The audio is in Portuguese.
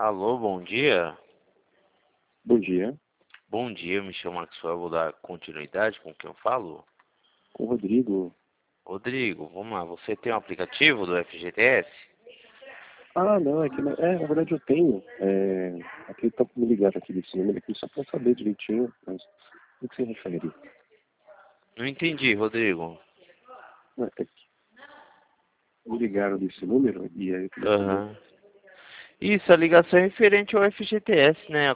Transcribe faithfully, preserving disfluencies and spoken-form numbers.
Alô, bom dia. Bom dia, Bom dia, me chamo Maxwell, vou dar continuidade com quem eu falo. com o Rodrigo. Rodrigo, vamos lá, você tem um aplicativo do F G T S? Ah, não, é que na- é, na verdade eu tenho. É, aqui tá me ligaram aqui desse número aqui só para saber direitinho, mas o que você refere? Não entendi, Rodrigo. Não, é que me ligaram desse número e aí eu queria saber. Aham. Isso, a ligação é referente ao F G T S, né?